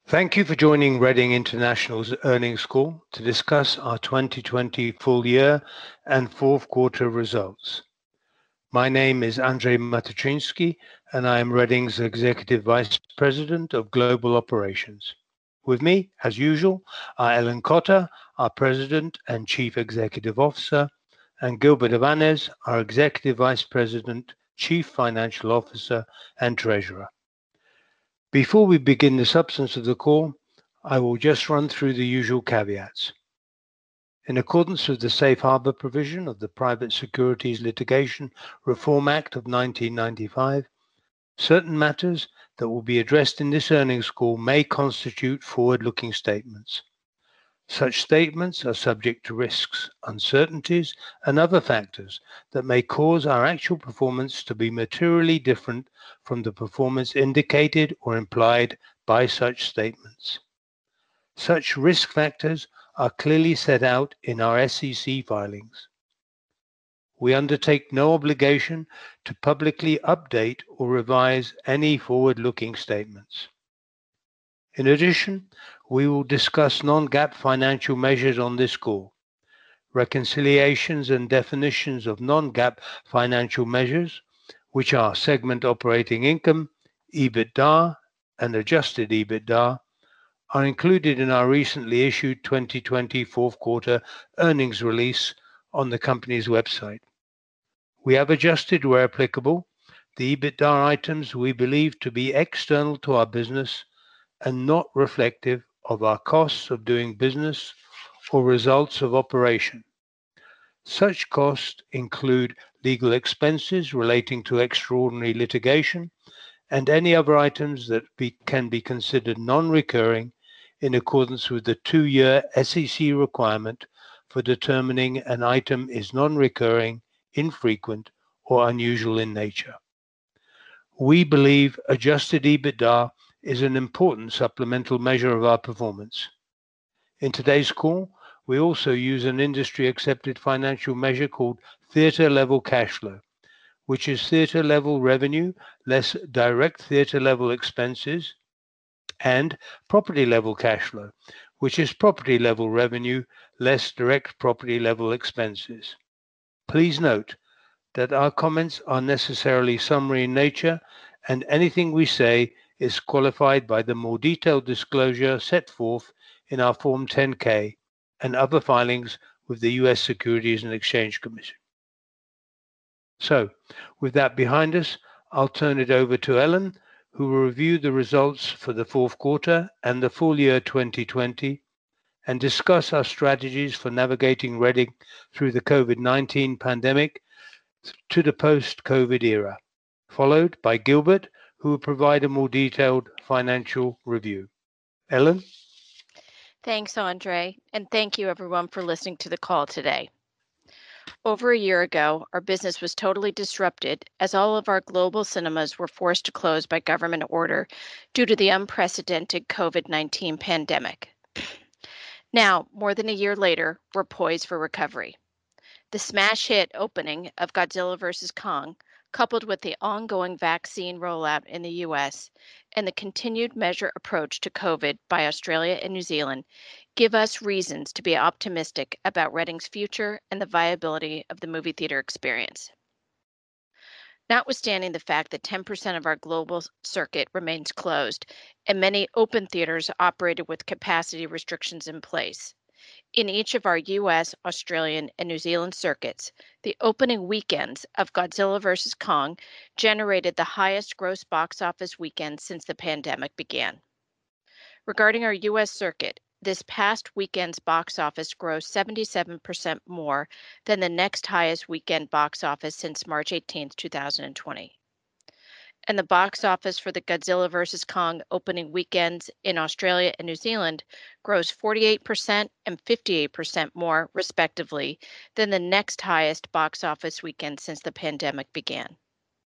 Thank you for joining Reading International's earnings call to discuss our 2020 full year and fourth quarter results. My name is Andrzej Matuszynski, and I am Reading's Executive Vice President of Global Operations. With me, as usual, are Ellen Cotter, our President and Chief Executive Officer, and Gilbert Avanes, our Executive Vice President, Chief Financial Officer, and Treasurer. Before we begin the substance of the call, I will just run through the usual caveats. In accordance with the Safe Harbor provision of the Private Securities Litigation Reform Act of 1995, certain matters that will be addressed in this earnings call may constitute forward-looking statements. Such statements are subject to risks, uncertainties, and other factors that may cause our actual performance to be materially different from the performance indicated or implied by such statements. Such risk factors are clearly set out in our SEC filings. We undertake no obligation to publicly update or revise any forward-looking statements. In addition, we will discuss non-GAAP financial measures on this call. Reconciliations and definitions of non-GAAP financial measures, which are segment operating income, EBITDA, and adjusted EBITDA, are included in our recently issued 2020 fourth quarter earnings release on the company's website. We have adjusted, where applicable, the EBITDA items we believe to be external to our business and not reflective of our costs of doing business or results of operation. Such costs include legal expenses relating to extraordinary litigation and any other items that can be considered non-recurring in accordance with the 2-year SEC requirement for determining an item is non-recurring, infrequent, or unusual in nature. We believe adjusted EBITDA is an important supplemental measure of our performance. In today's call, we also use an industry-accepted financial measure called theater-level cash flow, which is theater-level revenue less direct theater-level expenses, and property-level cash flow, which is property-level revenue less direct property-level expenses. Please note that our comments are necessarily summary in nature, and anything we say is qualified by the more detailed disclosure set forth in our Form 10-K and other filings with the U.S. Securities and Exchange Commission. So, with that behind us, I'll turn it over to Ellen, who will review the results for the fourth quarter and the full year 2020 and discuss our strategies for navigating Reading through the COVID-19 pandemic to the post-COVID era, followed by Gilbert, who will provide a more detailed financial review. Ellen? Thanks, Andrzej, and thank you everyone for listening to the call today. Over a year ago, our business was totally disrupted as all of our global cinemas were forced to close by government order due to the unprecedented COVID-19 pandemic. Now, more than a year later, we're poised for recovery. The smash hit opening of Godzilla vs. Kong, coupled with the ongoing vaccine rollout in the U.S. and the continued measured approach to COVID by Australia and New Zealand, give us reasons to be optimistic about Reading's future and the viability of the movie theater experience. Notwithstanding the fact that 10% of our global circuit remains closed and many open theaters operated with capacity restrictions in place, in each of our U.S., Australian, and New Zealand circuits, the opening weekends of Godzilla vs. Kong generated the highest gross box office weekend since the pandemic began. Regarding our U.S. circuit, this past weekend's box office grossed 77% more than the next highest weekend box office since March 18, 2020. And the box office for the Godzilla vs. Kong opening weekends in Australia and New Zealand grossed 48% and 58% more, respectively, than the next highest box office weekend since the pandemic began.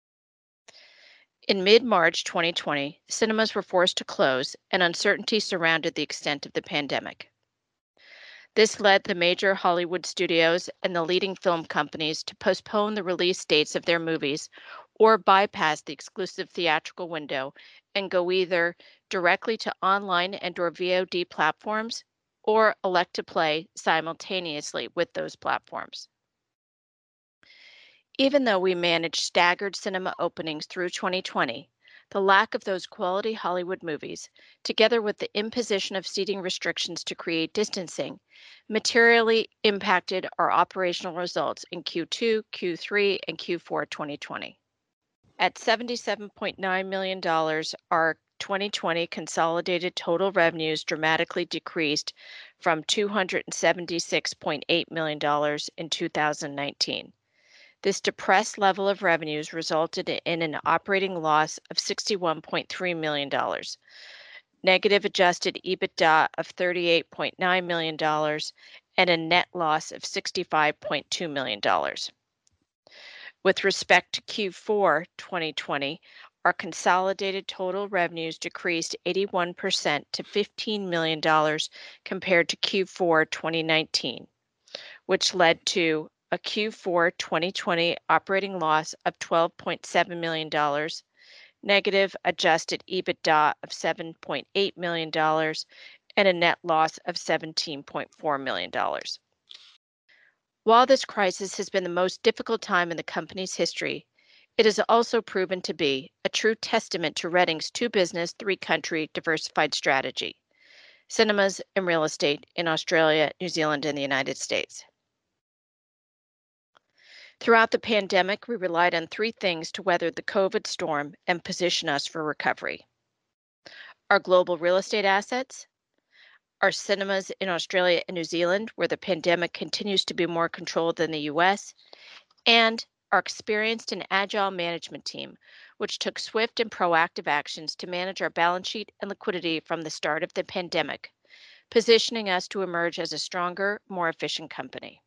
In mid-March 2020, cinemas were forced to close and uncertainty surrounded the extent of the pandemic. This led the major Hollywood studios and the leading film companies to postpone the release dates of their movies or bypass the exclusive theatrical window and go either directly to online and/or VOD platforms or elect to play simultaneously with those platforms. Even though we managed staggered cinema openings through 2020, the lack of those quality Hollywood movies, together with the imposition of seating restrictions to create distancing, materially impacted our operational results in Q2, Q3, and Q4 2020. At $77.9 million, our 2020 consolidated total revenues dramatically decreased from $276.8 million in 2019. This depressed level of revenues resulted in an operating loss of $61.3 million, negative adjusted EBITDA of $38.9 million, and a net loss of $65.2 million. With respect to Q4 2020, our consolidated total revenues decreased 81% to $15 million compared to Q4 2019, which led to a Q4 2020 operating loss of $12.7 million, negative adjusted EBITDA of $7.8 million, and a net loss of $17.4 million. While this crisis has been the most difficult time in the company's history, it has also proven to be a true testament to Reading's two-business, three-country diversified strategy: cinemas and real estate in Australia, New Zealand, and the United States. Throughout the pandemic, we relied on three things to weather the COVID storm and position us for recovery: our global real estate assets, our cinemas in Australia and New Zealand, where the pandemic continues to be more controlled than the US, and our experienced and agile management team, which took swift and proactive actions to manage our balance sheet and liquidity from the start of the pandemic, positioning us to emerge as a stronger, more efficient company.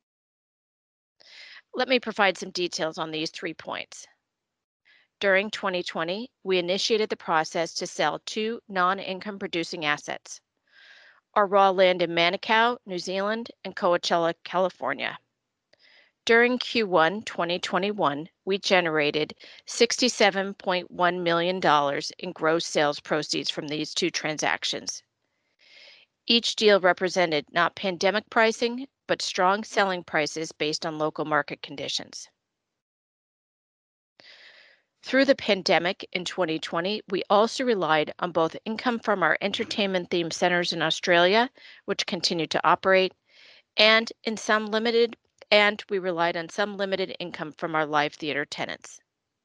Let me provide some details on these 3 points. During 2020, we initiated the process to sell 2 non-income producing assets: our raw land in Manukau, New Zealand, and Coachella, California. During Q1 2021, we generated $67.1 million in gross sales proceeds from these 2 transactions. Each deal represented not pandemic pricing, but strong selling prices based on local market conditions. Through the pandemic in 2020, we also relied on both income from our entertainment-themed centers in Australia, which continued to operate, and we relied on some limited income from our live theater tenants.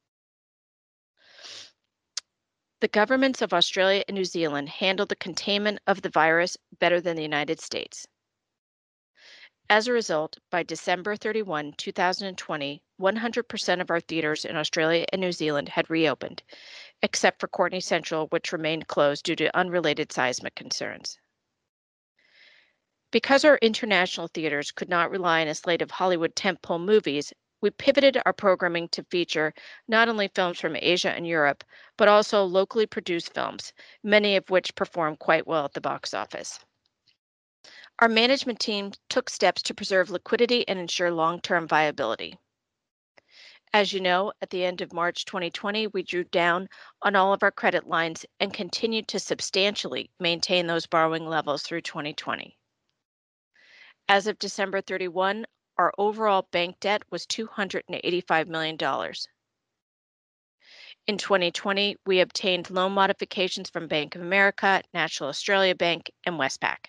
The governments of Australia and New Zealand handled the containment of the virus better than the United States. As a result, by December 31, 2020, 100% of our theaters in Australia and New Zealand had reopened, except for Courtenay Central, which remained closed due to unrelated seismic concerns. Because our international theaters could not rely on a slate of Hollywood tentpole movies, we pivoted our programming to feature not only films from Asia and Europe, but also locally produced films, many of which performed quite well at the box office. Our management team took steps to preserve liquidity and ensure long-term viability. As you know, at the end of March 2020, we drew down on all of our credit lines and continued to substantially maintain those borrowing levels through 2020. As of December 31, our overall bank debt was $285 million. In 2020, we obtained loan modifications from Bank of America, National Australia Bank, and Westpac.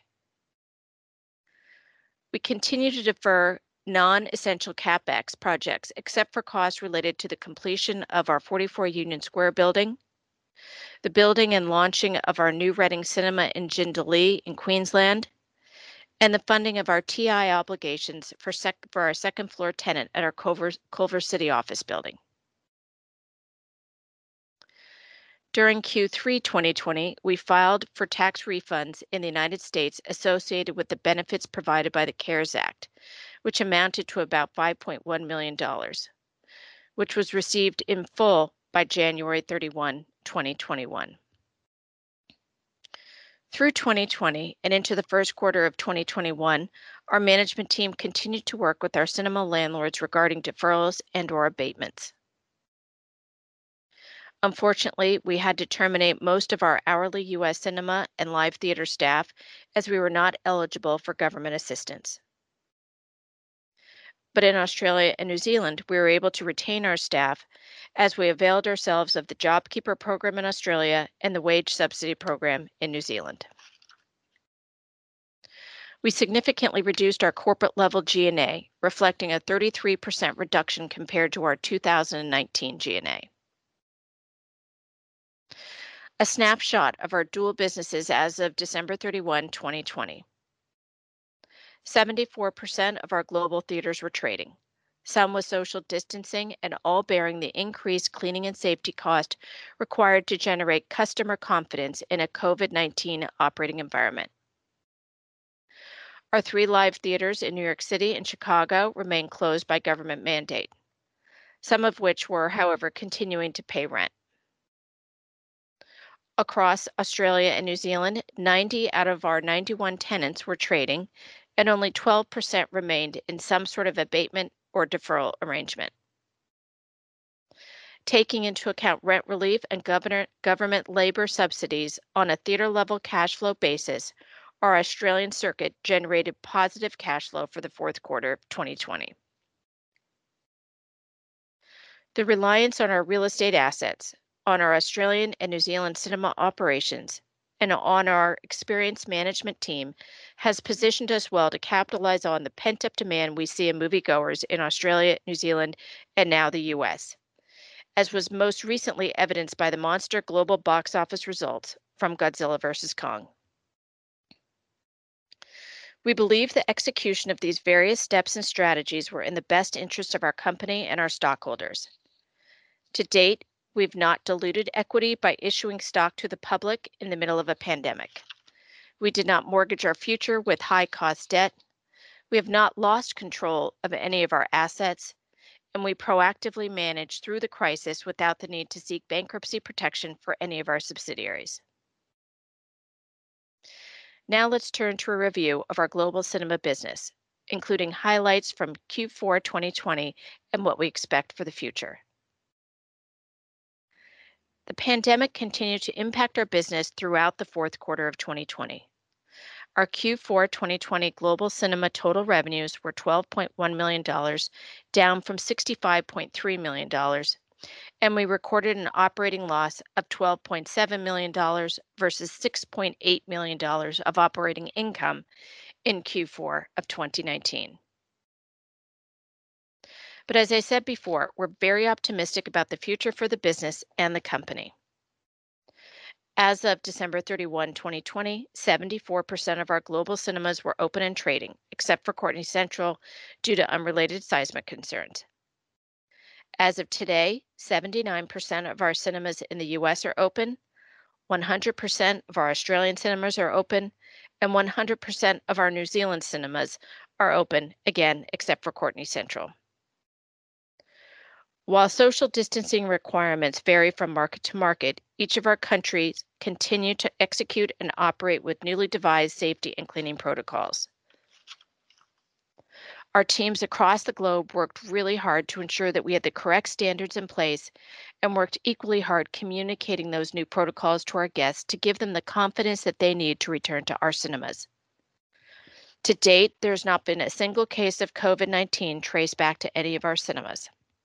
We continue to defer non-essential CapEx projects except for costs related to the completion of our 44 Union Square building, the building and launching of our new Reading Cinema in Jindalee in Queensland, and the funding of our TI obligations for our second floor tenant at our Culver City office building. During Q3 2020, we filed for tax refunds in the United States associated with the benefits provided by the CARES Act, which amounted to about $5.1 million, which was received in full by January 31, 2021. Through 2020 and into the first quarter of 2021, our management team continued to work with our cinema landlords regarding deferrals and/or abatements. Unfortunately, we had to terminate most of our hourly U.S. cinema and live theater staff as we were not eligible for government assistance. But in Australia and New Zealand, we were able to retain our staff as we availed ourselves of the JobKeeper program in Australia and the wage subsidy program in New Zealand. We significantly reduced our corporate level G&A, reflecting a 33% reduction compared to our 2019 G&A. A snapshot of our dual businesses as of December 31, 2020. 74% of our global theaters were trading, some with social distancing and all bearing the increased cleaning and safety cost required to generate customer confidence in a COVID-19 operating environment. Our 3 live theaters in New York City and Chicago remain closed by government mandate, some of which were, however, continuing to pay rent. Across Australia and New Zealand, 90 out of our 91 tenants were trading, and only 12% remained in some sort of abatement or deferral arrangement. Taking into account rent relief and government labor subsidies on a theater level cash flow basis, our Australian circuit generated positive cash flow for the fourth quarter of 2020. The reliance on our real estate assets, on our Australian and New Zealand cinema operations, and on our experienced management team has positioned us well to capitalize on the pent-up demand we see in moviegoers in Australia, New Zealand, and now the US, as was most recently evidenced by the monster global box office results from Godzilla vs. Kong. We believe the execution of these various steps and strategies were in the best interest of our company and our stockholders. To date, we've not diluted equity by issuing stock to the public in the middle of a pandemic. We did not mortgage our future with high-cost debt. We have not lost control of any of our assets, and we proactively managed through the crisis without the need to seek bankruptcy protection for any of our subsidiaries. Now let's turn to a review of our global cinema business, including highlights from Q4 2020 and what we expect for the future. The pandemic continued to impact our business throughout the fourth quarter of 2020. Our Q4 2020 global cinema total revenues were $12.1 million, down from $65.3 million, and we recorded an operating loss of $12.7 million versus $6.8 million of operating income in Q4 of 2019. But as I said before, we're very optimistic about the future for the business and the company. As of December 31, 2020, 74% of our global cinemas were open and trading, except for Courtenay Central due to unrelated seismic concerns. As of today, 79% of our cinemas in the US are open, 100% of our Australian cinemas are open, and 100% of our New Zealand cinemas are open, again, except for Courtenay Central. While social distancing requirements vary from market to market, each of our countries continue to execute and operate with newly devised safety and cleaning protocols. Our teams across the globe worked really hard to ensure that we had the correct standards in place and worked equally hard communicating those new protocols to our guests to give them the confidence that they need to return to our cinemas. To date, there's not been a single case of COVID-19 traced back to any of our cinemas.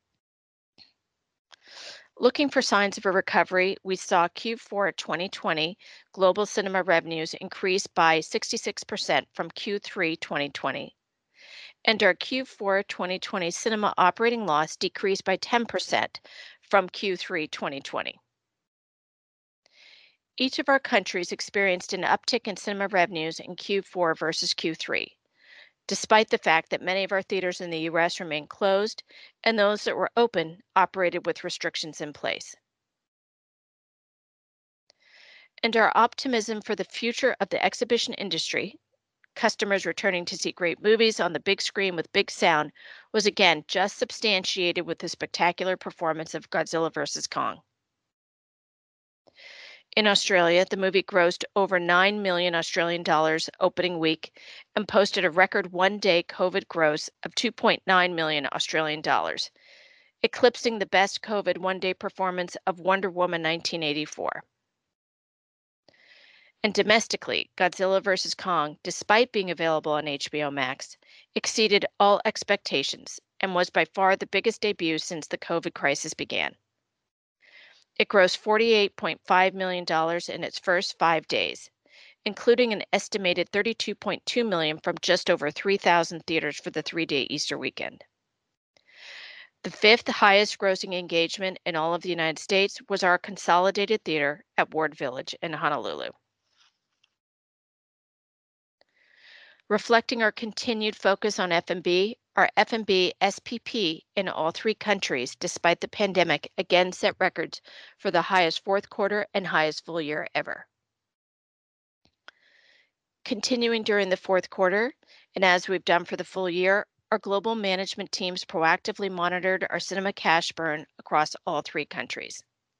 Looking for signs of a recovery, we saw Q4 2020 global cinema revenues increase by 66% from Q3 2020. And our Q4 2020 cinema operating loss decreased by 10% from Q3 2020. Each of our countries experienced an uptick in cinema revenues in Q4 versus Q3, despite the fact that many of our theaters in the US remained closed and those that were open operated with restrictions in place. And our optimism for the future of the exhibition industry, customers returning to see great movies on the big screen with big sound, was again just substantiated with the spectacular performance of Godzilla vs. Kong. In Australia, the movie grossed over 9 million Australian dollars opening week and posted a record one-day COVID gross of 2.9 million Australian dollars, eclipsing the best COVID one-day performance of Wonder Woman 1984. And domestically, Godzilla vs. Kong, despite being available on HBO Max, exceeded all expectations and was by far the biggest debut since the COVID crisis began. It grossed $48.5 million in its first 5 days, including an estimated $32.2 million from just over 3,000 theaters for the 3-day Easter weekend. The fifth highest grossing engagement in all of the United States was our consolidated theater at Ward Village in Honolulu. Reflecting our continued focus on F&B, our F&B SPP in all 3 countries, despite the pandemic, again set records for the highest fourth quarter and highest full year ever. Continuing during the fourth quarter, and as we've done for the full year, our global management teams proactively monitored our cinema cash burn across all 3 countries.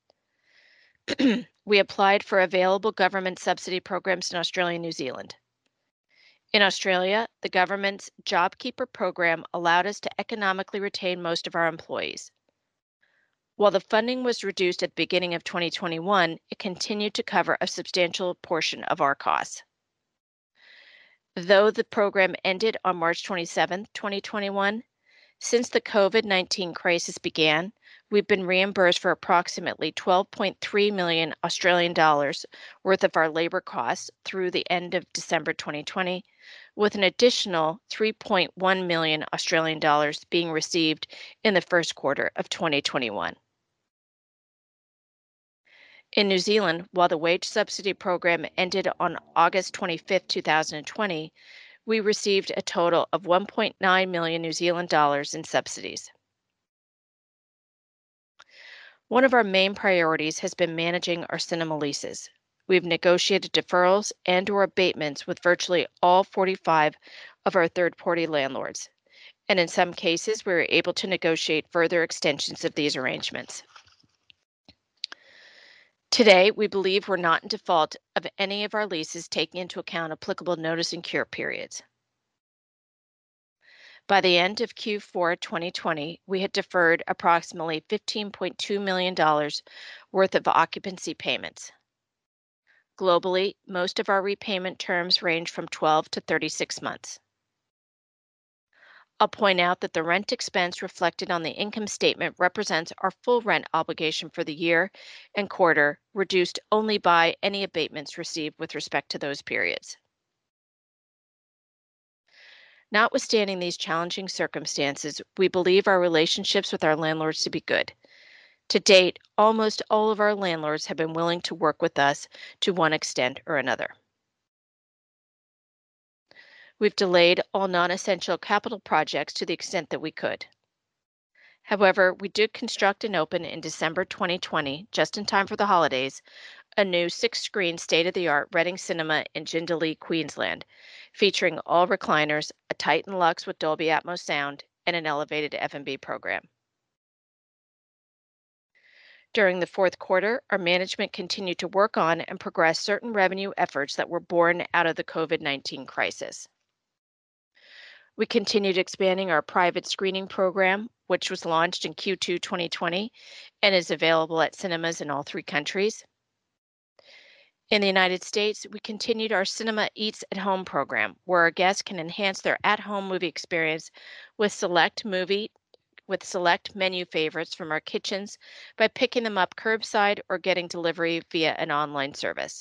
We applied for available government subsidy programs in Australia and New Zealand. In Australia, the government's JobKeeper program allowed us to economically retain most of our employees. While the funding was reduced at the beginning of 2021, it continued to cover a substantial portion of our costs. Though the program ended on March 27, 2021, since the COVID-19 crisis began, we've been reimbursed for approximately 12.3 million Australian dollars worth of our labor costs through the end of December 2020, with an additional 3.1 million Australian dollars being received in the first quarter of 2021. In New Zealand, while the wage subsidy program ended on August 25, 2020, we received a total of 1.9 million New Zealand dollars in subsidies. One of our main priorities has been managing our cinema leases. We've negotiated deferrals and/or abatements with virtually all 45 of our third-party landlords, and in some cases, we were able to negotiate further extensions of these arrangements. Today, we believe we're not in default of any of our leases taking into account applicable notice and cure periods. By the end of Q4 2020, we had deferred approximately $15.2 million worth of occupancy payments. Globally, most of our repayment terms range from 12 to 36 months. I'll point out that the rent expense reflected on the income statement represents our full rent obligation for the year and quarter, reduced only by any abatements received with respect to those periods. Notwithstanding these challenging circumstances, we believe our relationships with our landlords to be good. To date, almost all of our landlords have been willing to work with us to one extent or another. We've delayed all non-essential capital projects to the extent that we could. However, we did construct and open in December 2020, just in time for the holidays, a new 6-screen state-of-the-art Reading Cinema in Jindalee, Queensland, featuring all recliners, a Titan Luxe with Dolby Atmos sound, and an elevated F&B program. During the fourth quarter, our management continued to work on and progress certain revenue efforts that were born out of the COVID-19 crisis. We continued expanding our private screening program, which was launched in Q2 2020 and is available at cinemas in all 3 countries. In the United States, we continued our Cinema Eats at Home program, where our guests can enhance their at-home movie experience with select menu favorites from our kitchens by picking them up curbside or getting delivery via an online service.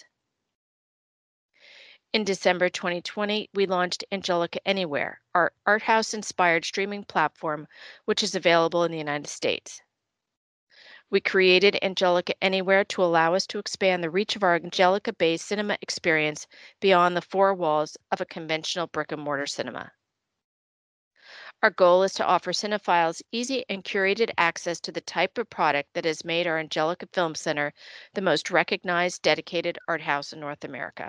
In December 2020, we launched Angelica Anywhere, our art house-inspired streaming platform, which is available in the United States. We created Angelica Anywhere to allow us to expand the reach of our Angelica-based cinema experience beyond the 4 walls of a conventional brick-and-mortar cinema. Our goal is to offer cinephiles easy and curated access to the type of product that has made our Angelica Film Center the most recognized, dedicated art house in North America.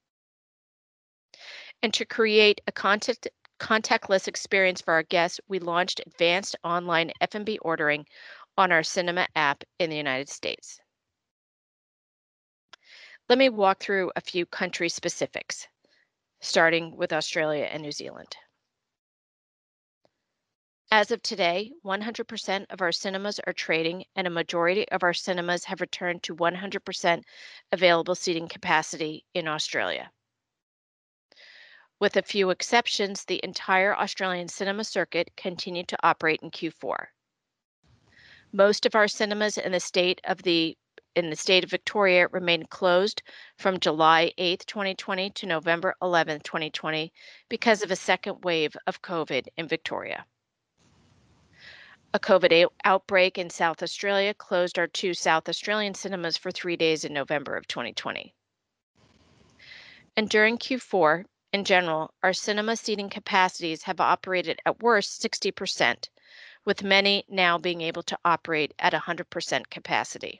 And to create a contactless experience for our guests, we launched advanced online F&B ordering on our cinema app in the United States. Let me walk through a few country specifics, starting with Australia and New Zealand. As of today, 100% of our cinemas are trading, and a majority of our cinemas have returned to 100% available seating capacity in Australia. With a few exceptions, the entire Australian cinema circuit continued to operate in Q4. Most of our cinemas in the state of Victoria remained closed from July 8, 2020 to November 11, 2020 because of a second wave of COVID in Victoria. A COVID outbreak in South Australia closed our 2 South Australian cinemas for 3 days in November of 2020. And during Q4, in general, our cinema seating capacities have operated at worst 60%, with many now being able to operate at 100% capacity.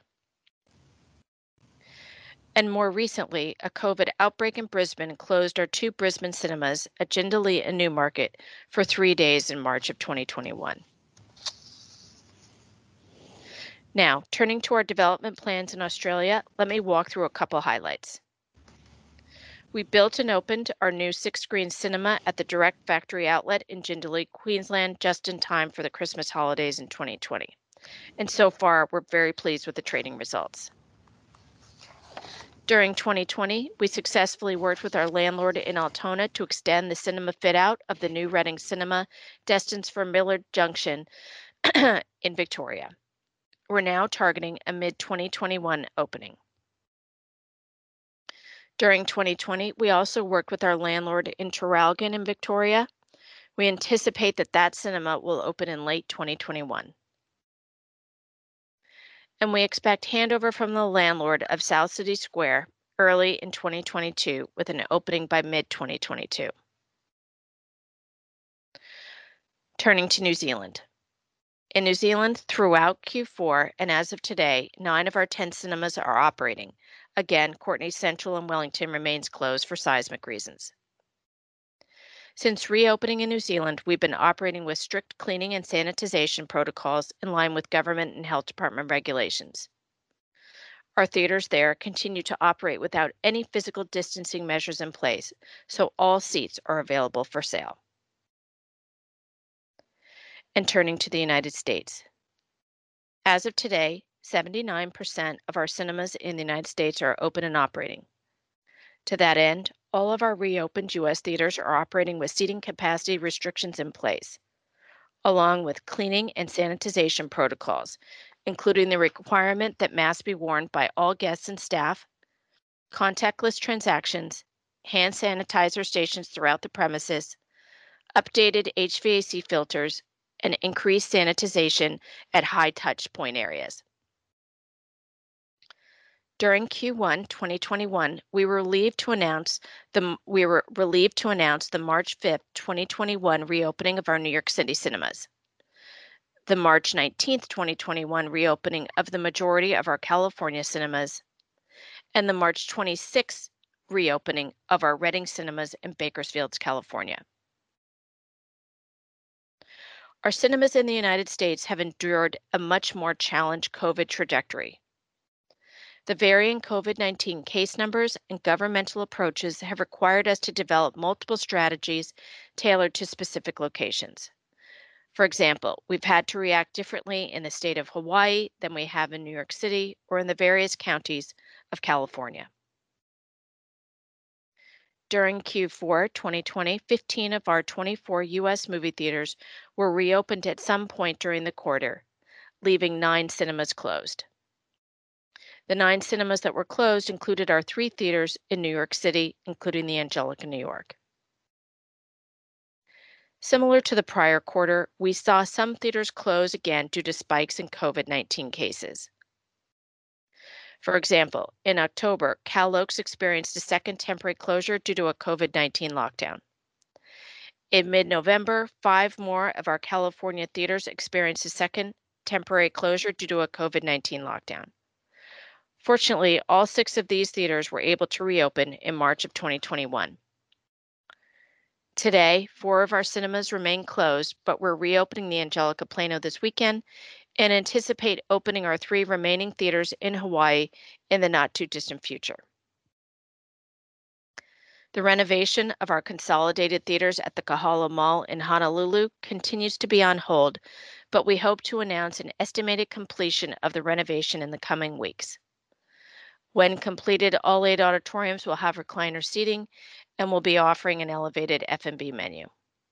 And more recently, a COVID outbreak in Brisbane closed our 2 Brisbane cinemas at Jindalee and Newmarket for 3 days in March of 2021. Now, turning to our development plans in Australia, let me walk through a couple highlights. We built and opened our new 6-screen cinema at the Direct Factory Outlet in Jindalee, Queensland, just in time for the Christmas holidays in 2020. And so far, we're very pleased with the trading results. During 2020, we successfully worked with our landlord in Altona to extend the cinema fit-out of the new Reading Cinema, destined for Millard Junction in Victoria. We're now targeting a mid-2021 opening. During 2020, we also worked with our landlord in Traralgon in Victoria. We anticipate that cinema will open in late 2021. And we expect handover from the landlord of South City Square early in 2022 with an opening by mid-2022. Turning to New Zealand. In New Zealand, throughout Q4 and as of today, 9 of our 10 cinemas are operating. Again, Courtenay Central and Wellington remains closed for seismic reasons. Since reopening in New Zealand, we've been operating with strict cleaning and sanitization protocols in line with government and health department regulations. Our theaters there continue to operate without any physical distancing measures in place, so all seats are available for sale. And turning to the United States. As of today, 79% of our cinemas in the United States are open and operating. To that end, all of our reopened U.S. theaters are operating with seating capacity restrictions in place, along with cleaning and sanitization protocols, including the requirement that masks be worn by all guests and staff, contactless transactions, hand sanitizer stations throughout the premises, updated HVAC filters, and increased sanitization at high touch point areas. During Q1 2021, we were relieved to announce the March 5th, 2021 reopening of our New York City cinemas, the March 19th, 2021 reopening of the majority of our California cinemas, and the March 26th reopening of our Reading cinemas in Bakersfield, California. Our cinemas in the United States have endured a much more challenged COVID trajectory. The varying COVID-19 case numbers and governmental approaches have required us to develop multiple strategies tailored to specific locations. For example, we've had to react differently in the state of Hawaii than we have in New York City or in the various counties of California. During Q4 2020, 15 of our 24 U.S. movie theaters were reopened at some point during the quarter, leaving 9 cinemas closed. The 9 cinemas that were closed included our 3 theaters in New York City, including the Angelika, New York. Similar to the prior quarter, we saw some theaters close again due to spikes in COVID-19 cases. For example, in October, Cal Oaks experienced a second temporary closure due to a COVID-19 lockdown. In mid-November, 5 more of our California theaters experienced a second temporary closure due to a COVID-19 lockdown. Fortunately, all 6 of these theaters were able to reopen in March of 2021. Today, 4 of our cinemas remain closed, but we're reopening the Angelika Plano this weekend and anticipate opening our 3 remaining theaters in Hawaii in the not too distant future. The renovation of our consolidated theaters at the Kahala Mall in Honolulu continues to be on hold, but we hope to announce an estimated completion of the renovation in the coming weeks. When completed, all 8 auditoriums will have recliner seating and will be offering an elevated F&B menu.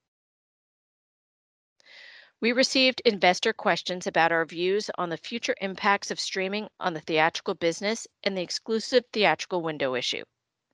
We received investor questions about our views on the future impacts of streaming on the theatrical business and the exclusive theatrical window issue.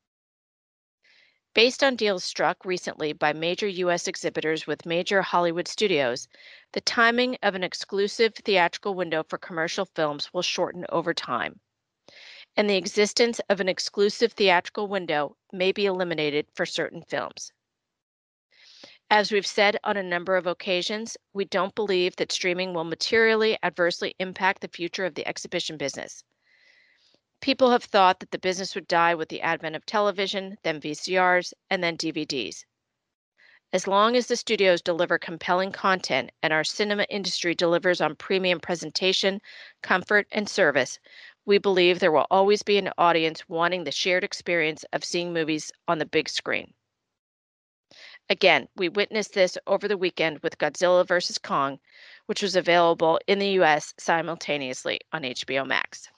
Based on deals struck recently by major U.S. exhibitors with major Hollywood studios, the timing of an exclusive theatrical window for commercial films will shorten over time, and the existence of an exclusive theatrical window may be eliminated for certain films. As we've said on a number of occasions, we don't believe that streaming will materially adversely impact the future of the exhibition business. People have thought that the business would die with the advent of television, then VCRs, and then DVDs. As long as the studios deliver compelling content and our cinema industry delivers on premium presentation, comfort, and service, we believe there will always be an audience wanting the shared experience of seeing movies on the big screen. Again, we witnessed this over the weekend with Godzilla vs. Kong, which was available in the US simultaneously on HBO Max.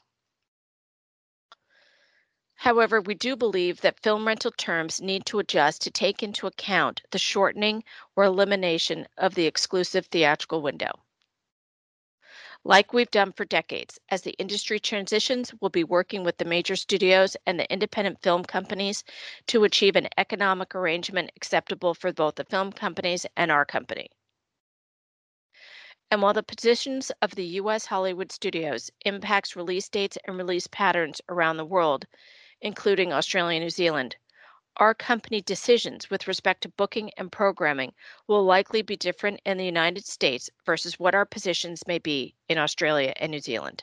However, we do believe that film rental terms need to adjust to take into account the shortening or elimination of the exclusive theatrical window. Like we've done for decades, as the industry transitions, we'll be working with the major studios and the independent film companies to achieve an economic arrangement acceptable for both the film companies and our company. And while the positions of the U.S. Hollywood studios impacts release dates and release patterns around the world, including Australia and New Zealand, our company decisions with respect to booking and programming will likely be different in the United States versus what our positions may be in Australia and New Zealand.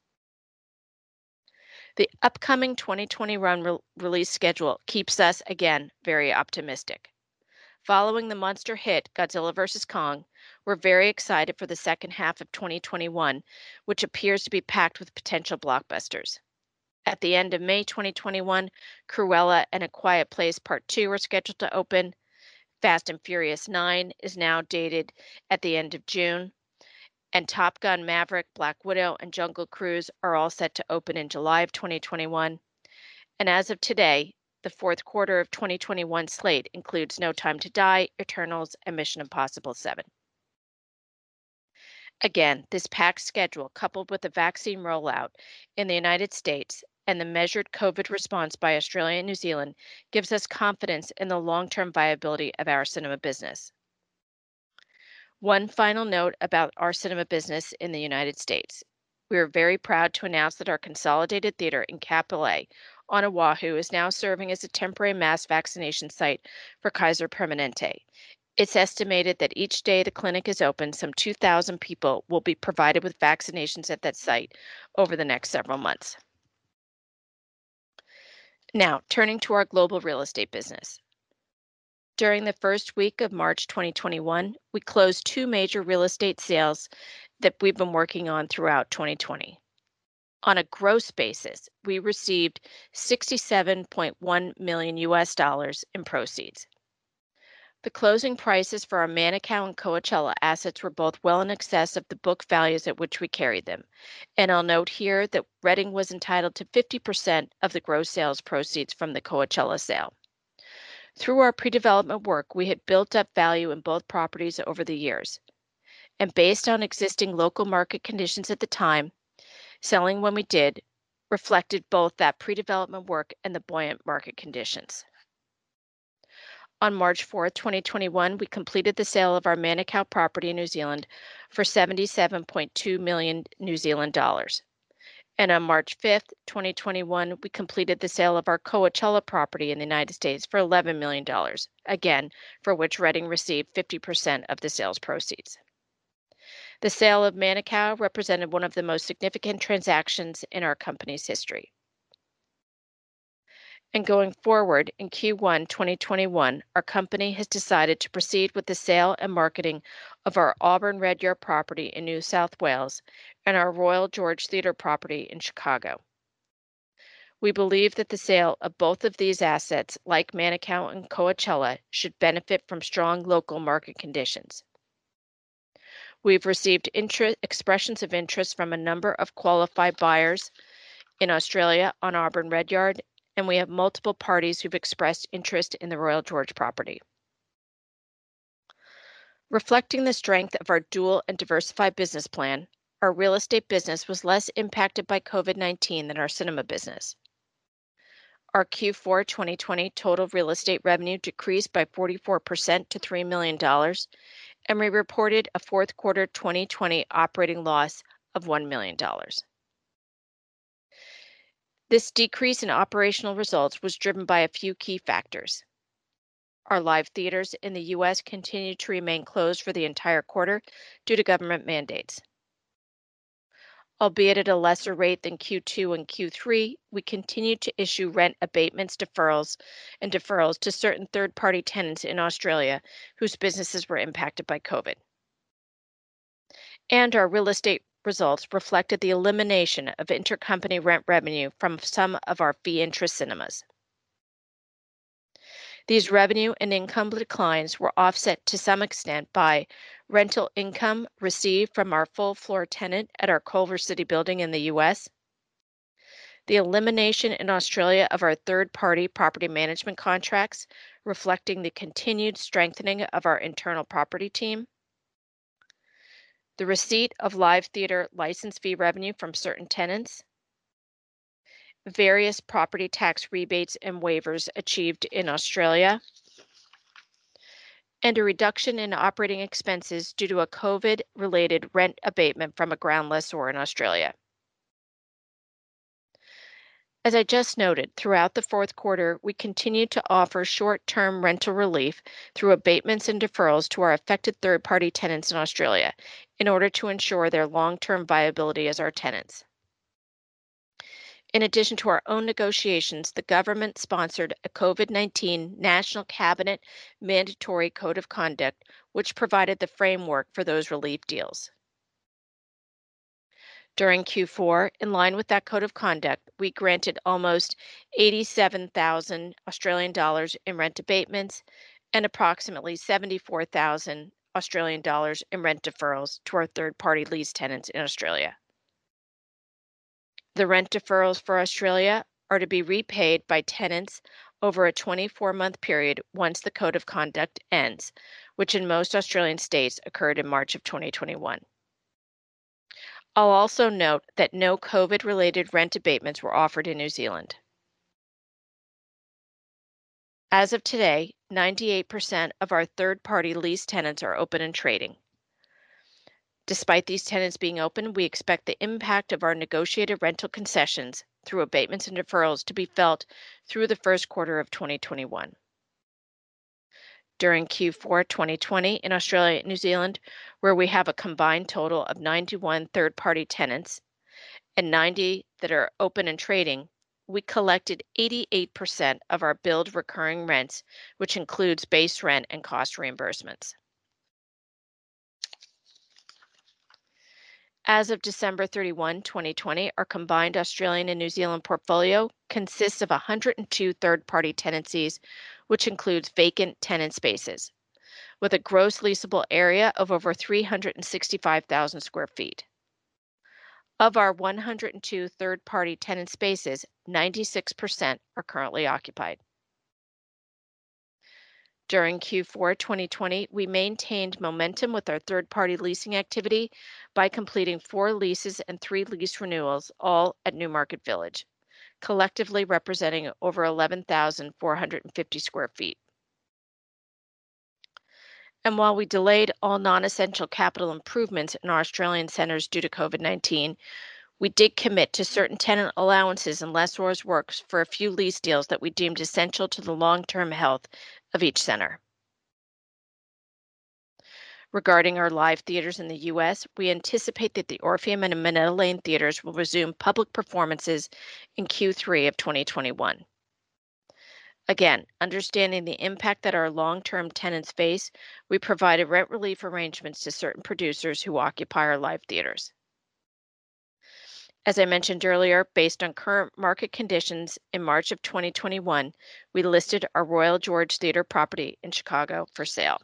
The upcoming 2020 release schedule keeps us, again, very optimistic. Following the monster hit Godzilla vs. Kong, we're very excited for the second half of 2021, which appears to be packed with potential blockbusters. At the end of May 2021, Cruella and A Quiet Place Part 2 are scheduled to open. Fast and Furious 9 is now dated at the end of June. And Top Gun Maverick, Black Widow, and Jungle Cruise are all set to open in July of 2021. And as of today, the fourth quarter of 2021 slate includes No Time to Die, Eternals, and Mission Impossible 7. Again, this packed schedule, coupled with the vaccine rollout in the United States and the measured COVID response by Australia and New Zealand, gives us confidence in the long-term viability of our cinema business. One final note about our cinema business in the United States. We are very proud to announce that our consolidated theater in Kapolei on Oahu is now serving as a temporary mass vaccination site for Kaiser Permanente. It's estimated that each day the clinic is open, some 2,000 people will be provided with vaccinations at that site over the next several months. Now, turning to our global real estate business. During the first week of March 2021, we closed 2 major real estate sales that we've been working on throughout 2020. On a gross basis, we received $67.1 million in proceeds. The closing prices for our Manukau and Coachella assets were both well in excess of the book values at which we carried them. And I'll note here that Reading was entitled to 50% of the gross sales proceeds from the Coachella sale. Through our pre-development work, we had built up value in both properties over the years. And based on existing local market conditions at the time, selling when we did reflected both that pre-development work and the buoyant market conditions. On March 4, 2021, we completed the sale of our Manukau property in New Zealand for 77.2 million New Zealand dollars. And on March 5, 2021, we completed the sale of our Coachella property in the United States for $11 million, again, for which Reading received 50% of the sales proceeds. The sale of Manukau represented one of the most significant transactions in our company's history. And going forward in Q1 2021, our company has decided to proceed with the sale and marketing of our Auburn Redyard property in New South Wales and our Royal George Theatre property in Chicago. We believe that the sale of both of these assets, like Manukau and Coachella, should benefit from strong local market conditions. We've received expressions of interest from a number of qualified buyers in Australia on Auburn Redyard, and we have multiple parties who've expressed interest in the Royal George property. Reflecting the strength of our dual and diversified business plan, our real estate business was less impacted by COVID-19 than our cinema business. Our Q4 2020 total real estate revenue decreased by 44% to $3 million, and we reported a fourth quarter 2020 operating loss of $1 million. This decrease in operational results was driven by a few key factors. Our live theaters in the U.S. continued to remain closed for the entire quarter due to government mandates. Albeit at a lesser rate than Q2 and Q3, we continued to issue rent abatements, deferrals to certain third-party tenants in Australia whose businesses were impacted by COVID. And our real estate results reflected the elimination of intercompany rent revenue from some of our fee interest cinemas. These revenue and income declines were offset to some extent by rental income received from our full floor tenant at our Culver City building in the U.S., the elimination in Australia of our third-party property management contracts, reflecting the continued strengthening of our internal property team, the receipt of live theater license fee revenue from certain tenants, various property tax rebates and waivers achieved in Australia, and a reduction in operating expenses due to a COVID-related rent abatement from a ground lessor in Australia. As I just noted, throughout the fourth quarter, we continued to offer short-term rental relief through abatements and deferrals to our affected third-party tenants in Australia in order to ensure their long-term viability as our tenants. In addition to our own negotiations, the government sponsored a COVID-19 National Cabinet Mandatory Code of Conduct, which provided the framework for those relief deals. During Q4, in line with that code of conduct, we granted almost 87,000 Australian dollars in rent abatements and approximately 74,000 Australian dollars in rent deferrals to our third-party lease tenants in Australia. The rent deferrals for Australia are to be repaid by tenants over a 24-month period once the Code of Conduct ends, which in most Australian states occurred in March of 2021. I'll also note that no COVID-related rent abatements were offered in New Zealand. As of today, 98% of our third-party lease tenants are open and trading. Despite these tenants being open, we expect the impact of our negotiated rental concessions through abatements and deferrals to be felt through the first quarter of 2021. During Q4 2020 in Australia and New Zealand, where we have a combined total of 91 third-party tenants and 90 that are open and trading, we collected 88% of our billed recurring rents, which includes base rent and cost reimbursements. As of December 31, 2020, our combined Australian and New Zealand portfolio consists of 102 third-party tenancies, which includes vacant tenant spaces, with a gross leasable area of over 365,000 square feet. Of our 102 third-party tenant spaces, 96% are currently occupied. During Q4 2020, we maintained momentum with our third-party leasing activity by completing 4 leases and 3 lease renewals, all at Newmarket Village, collectively representing over 11,450 square feet. And while we delayed all non-essential capital improvements in our Australian centers due to COVID-19, we did commit to certain tenant allowances and lessors' works for a few lease deals that we deemed essential to the long-term health of each center. Regarding our live theaters in the U.S., we anticipate that the Orpheum and Minetta Lane theaters will resume public performances in Q3 of 2021. Again, understanding the impact that our long-term tenants face, we provided rent relief arrangements to certain producers who occupy our live theaters. As I mentioned earlier, based on current market conditions, in March of 2021, we listed our Royal George Theater property in Chicago for sale.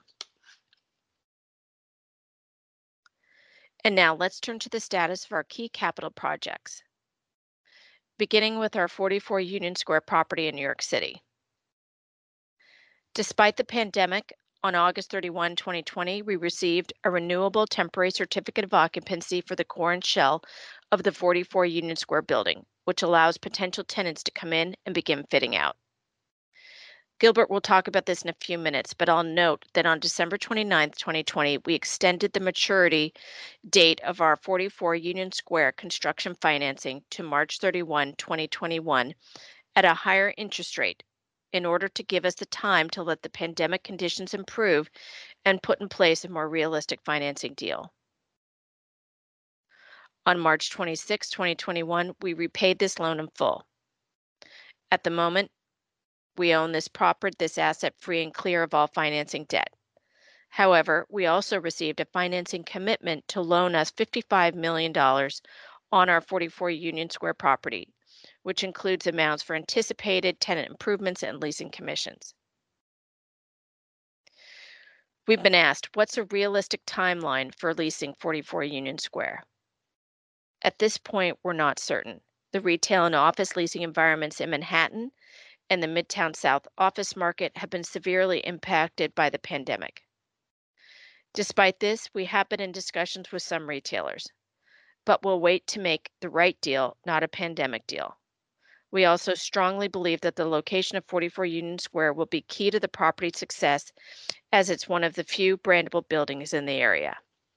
And now let's turn to the status of our key capital projects, beginning with our 44 Union Square property in New York City. Despite the pandemic, on August 31, 2020, we received a renewable temporary certificate of occupancy for the core and shell of the 44 Union Square building, which allows potential tenants to come in and begin fitting out. Gilbert will talk about this in a few minutes, but I'll note that on December 29, 2020, we extended the maturity date of our 44 Union Square construction financing to March 31, 2021 at a higher interest rate in order to give us the time to let the pandemic conditions improve and put in place a more realistic financing deal. On March 26, 2021, we repaid this loan in full. At the moment, we own this asset free and clear of all financing debt. However, we also received a financing commitment to loan us $55 million on our 44 Union Square property, which includes amounts for anticipated tenant improvements and leasing commissions. We've been asked, what's a realistic timeline for leasing 44 Union Square? At this point, we're not certain. The retail and office leasing environments in Manhattan and the Midtown South office market have been severely impacted by the pandemic. Despite this, we have been in discussions with some retailers, but we'll wait to make the right deal, not a pandemic deal. We also strongly believe that the location of 44 Union Square will be key to the property's success, as it's one of the few brandable buildings in the area.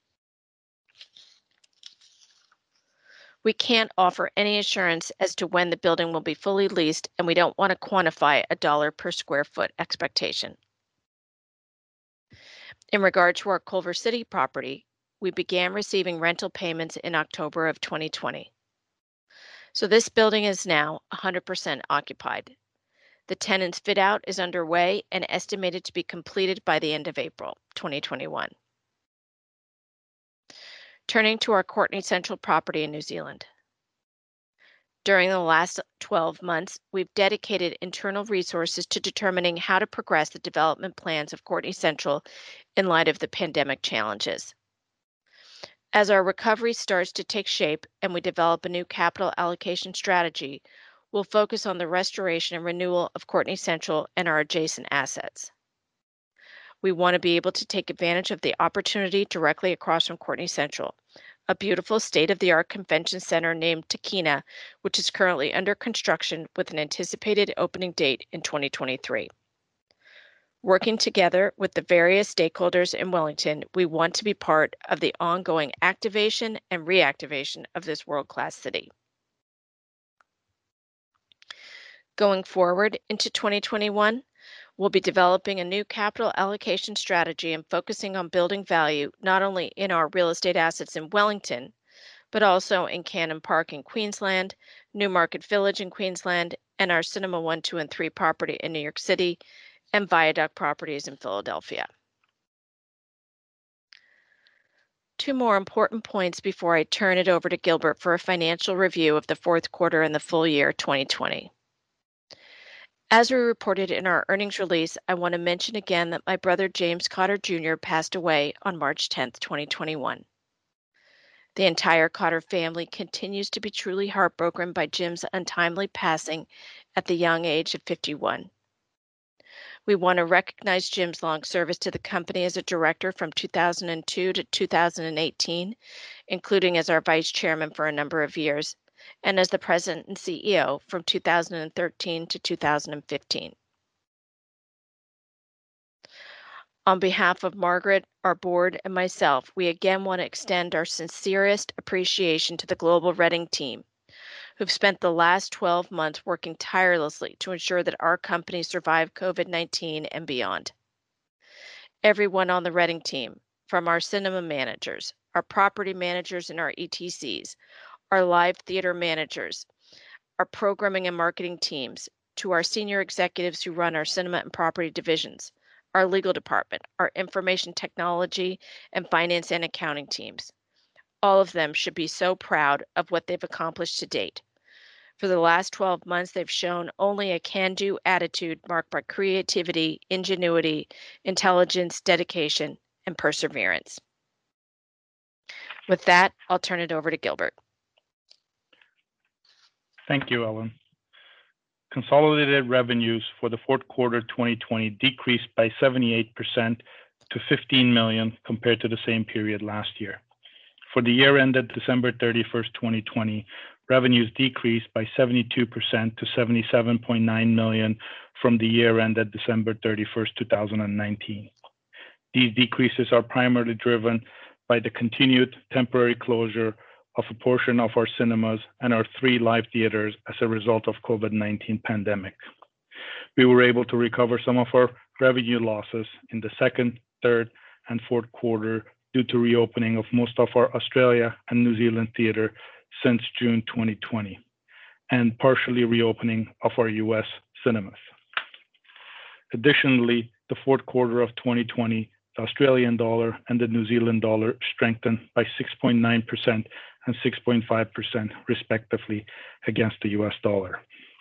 We can't offer any assurance as to when the building will be fully leased, and we don't want to quantify a dollar per square foot expectation. In regard to our Culver City property, we began receiving rental payments in October of 2020. So this building is now 100% occupied. The tenant's fit out is underway and estimated to be completed by the end of April 2021. Turning to our Courtenay Central property in New Zealand. During the last 12 months, we've dedicated internal resources to determining how to progress the development plans of Courtenay Central in light of the pandemic challenges. As our recovery starts to take shape and we develop a new capital allocation strategy, we'll focus on the restoration and renewal of Courtenay Central and our adjacent assets. We want to be able to take advantage of the opportunity directly across from Courtenay Central, a beautiful state-of-the-art convention center named Takina, which is currently under construction with an anticipated opening date in 2023. Working together with the various stakeholders in Wellington, we want to be part of the ongoing activation and reactivation of this world-class city. Going forward into 2021, we'll be developing a new capital allocation strategy and focusing on building value not only in our real estate assets in Wellington, but also in Cannon Park in Queensland, Newmarket Village in Queensland, and our Cinema 1, 2, and 3 property in New York City, and Viaduct properties in Philadelphia. Two more important points before I turn it over to Gilbert for a financial review of the fourth quarter and the full year 2020. As we reported in our earnings release, I want to mention again that my brother James Cotter Jr. passed away on March 10, 2021. The entire Cotter family continues to be truly heartbroken by Jim's untimely passing at the young age of 51. We want to recognize Jim's long service to the company as a director from 2002 to 2018, including as our vice chairman for a number of years, and as the president and CEO from 2013 to 2015. On behalf of Margaret, our board, and myself, we again want to extend our sincerest appreciation to the Global Reading team, who've spent the last 12 months working tirelessly to ensure that our company survived COVID-19 and beyond. Everyone on the Reading team, from our cinema managers, our property managers and our ETCs, our live theater managers, our programming and marketing teams, to our senior executives who run our cinema and property divisions, our legal department, our information technology and finance and accounting teams. All of them should be so proud of what they've accomplished to date. For the last 12 months, they've shown only a can-do attitude marked by creativity, ingenuity, intelligence, dedication, and perseverance. With that, I'll turn it over to Gilbert. Thank you, Ellen. Consolidated revenues for the fourth quarter 2020 decreased by 78% to $15 million compared to the same period last year. For the year ended December 31st, 2020, revenues decreased by 72% to $77.9 million from the year ended December 31st, 2019. These decreases are primarily driven by the continued temporary closure of a portion of our cinemas and our 3 live theaters as a result of COVID-19 pandemic. We were able to recover some of our revenue losses in the second, third, and fourth quarter due to reopening of most of our Australia and New Zealand theater since June 2020, and partially reopening of our US cinemas. Additionally, the fourth quarter of 2020, the Australian dollar and the New Zealand dollar strengthened by 6.9% and 6.5% respectively against the US dollar.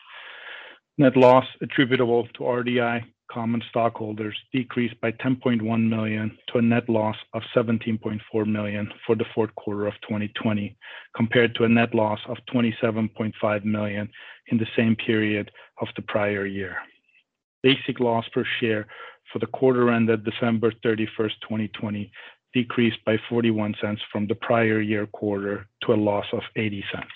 Net loss attributable to RDI common stockholders decreased by $10.1 million to a net loss of $17.4 million for the fourth quarter of 2020, compared to a net loss of $27.5 million in the same period of the prior year. Basic loss per share for the quarter ended December 31st, 2020, decreased by 41 cents from the prior year quarter to a loss of 80 cents.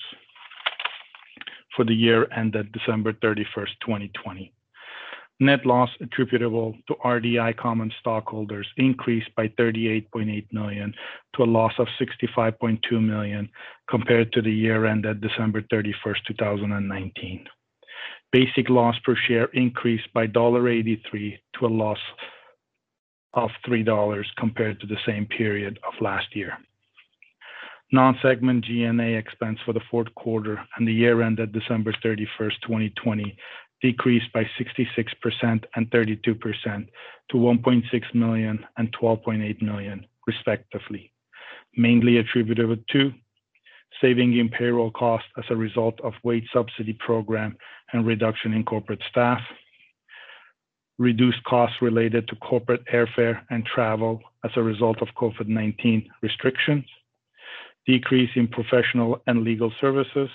For the year ended December 31st, 2020. Net loss attributable to RDI common stockholders increased by $38.8 million to a loss of $65.2 million compared to the year ended December 31st, 2019. Basic loss per share increased by $1.83 to a loss of $3 compared to the same period of last year. Non-segment G&A expense for the fourth quarter and the year ended December 31st, 2020 decreased by 66% and 32% to $1.6 million and $12.8 million, respectively, mainly attributable to saving in payroll costs as a result of wage subsidy program and reduction in corporate staff, reduced costs related to corporate airfare and travel as a result of COVID-19 restrictions, decrease in professional and legal services.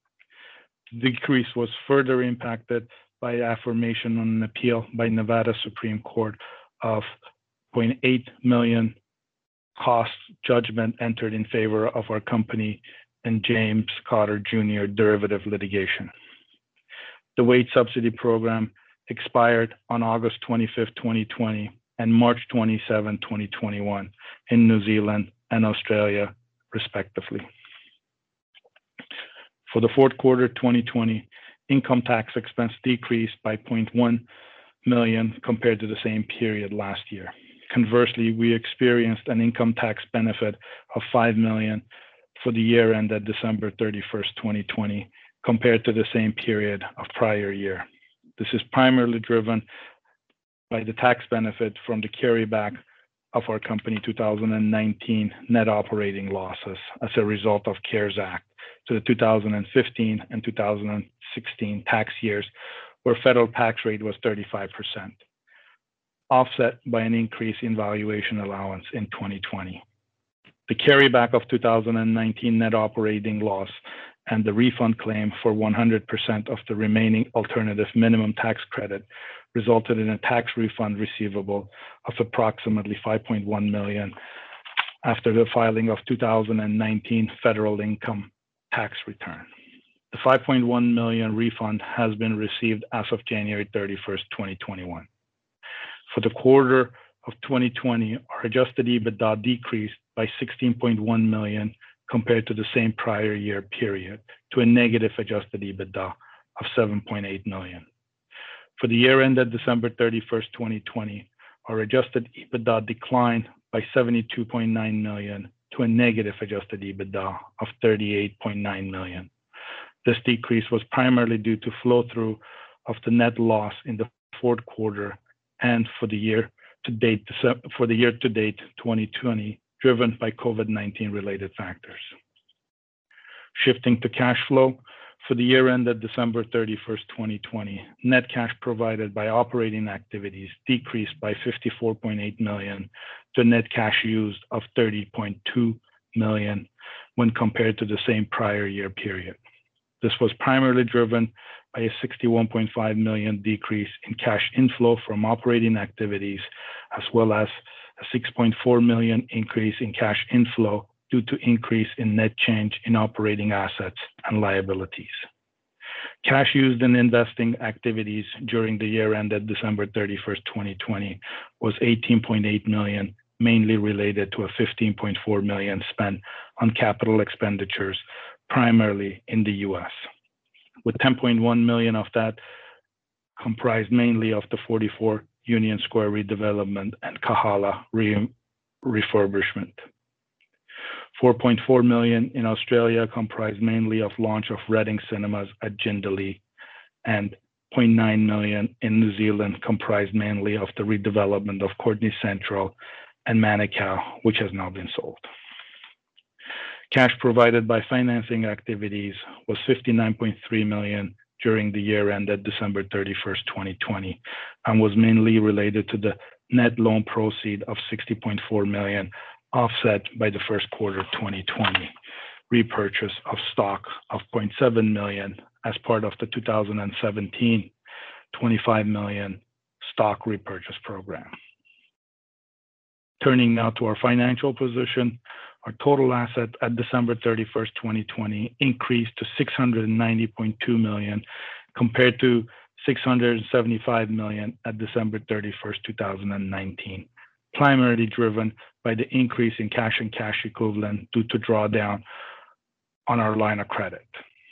The decrease was further impacted by affirmation on an appeal by Nevada Supreme Court of $0.8 million cost judgment entered in favor of our company and James Cotter Jr. derivative litigation. The wage subsidy program expired on August 25th, 2020 and March 27, 2021 in New Zealand and Australia, respectively. For the fourth quarter 2020, income tax expense decreased by $0.1 million compared to the same period last year. Conversely, we experienced an income tax benefit of $5 million for the year ended December 31st, 2020, compared to the same period of prior year. This is primarily driven by the tax benefit from the carryback of our company 2019 net operating losses as a result of CARES Act to the 2015 and 2016 tax years, where federal tax rate was 35%, offset by an increase in valuation allowance in 2020. The carryback of 2019 net operating loss and the refund claim for 100% of the remaining alternative minimum tax credit resulted in a tax refund receivable of approximately $5.1 million after the filing of 2019 federal income tax return. The $5.1 million refund has been received as of January 31st, 2021. For the quarter of 2020, our adjusted EBITDA decreased by $16.1 million compared to the same prior year period to a negative adjusted EBITDA of $7.8 million. For the year ended December 31st, 2020, our adjusted EBITDA declined by $72.9 million to a negative adjusted EBITDA of $38.9 million. This decrease was primarily due to flow-through of the net loss in the fourth quarter and for the year to date 2020 driven by COVID-19 related factors. Shifting to cash flow, for the year ended December 31st, 2020, net cash provided by operating activities decreased by $54.8 million to net cash used of $30.2 million when compared to the same prior year period. This was primarily driven by a $61.5 million decrease in cash inflow from operating activities, as well as a $6.4 million increase in cash inflow due to increase in net change in operating assets and liabilities. Cash used in investing activities during the year ended December 31st, 2020 was $18.8 million, mainly related to a $15.4 million spent on capital expenditures, primarily in the US, with $10.1 million of that comprised mainly of the 44 Union Square redevelopment and Kahala refurbishment. $4.4 million in Australia comprised mainly of launch of Reading Cinemas at Jindalee, and $0.9 million in New Zealand comprised mainly of the redevelopment of Courtenay Central and Manukau, which has now been sold. Cash provided by financing activities was $59.3 million during the year ended December 31st, 2020, and was mainly related to the net loan proceed of $60.4 million, offset by the first quarter 2020 repurchase of stock of $0.7 million as part of the 2017 $25 million stock repurchase program. Turning now to our financial position, our total asset at December 31st, 2020 increased to $690.2 million compared to $675 million at December 31st, 2019, primarily driven by the increase in cash and cash equivalent due to drawdown on our line of credit.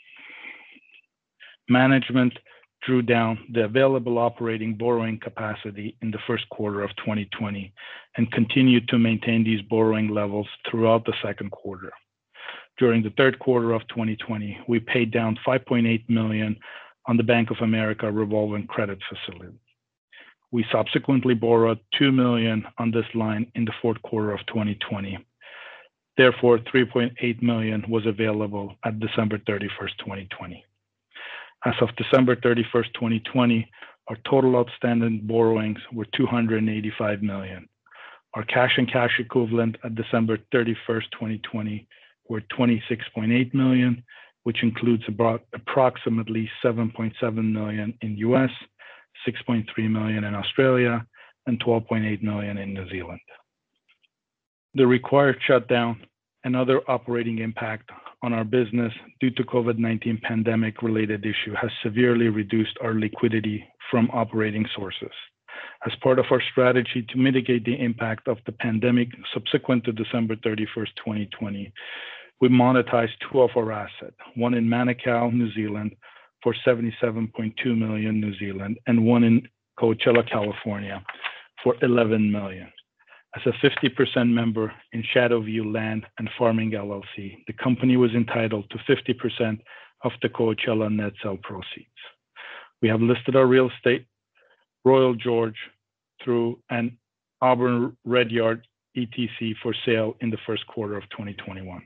Management drew down the available operating borrowing capacity in the first quarter of 2020 and continued to maintain these borrowing levels throughout the second quarter. During the third quarter of 2020, we paid down $5.8 million on the Bank of America revolving credit facility. We subsequently borrowed $2 million on this line in the fourth quarter of 2020. Therefore, $3.8 million was available at December 31st, 2020. As of December 31st, 2020, our total outstanding borrowings were $285 million. Our cash and cash equivalent at December 31st, 2020 were $26.8 million, which includes about approximately $7.7 million in US, $6.3 million in Australia, and $12.8 million in New Zealand. The required shutdown and other operating impact on our business due to COVID-19 pandemic related issue has severely reduced our liquidity from operating sources. As part of our strategy to mitigate the impact of the pandemic subsequent to December 31st, 2020, we monetized two of our assets, one in Manukau, New Zealand, for 77.2 million New Zealand, and one in Coachella, California, for 11 million. As a 50% member in Shadowview Land and Farming LLC, the company was entitled to 50% of the Coachella net sale proceeds. We have listed our real estate, Royal George, through an Auburn Redyard ETC for sale in the first quarter of 2021.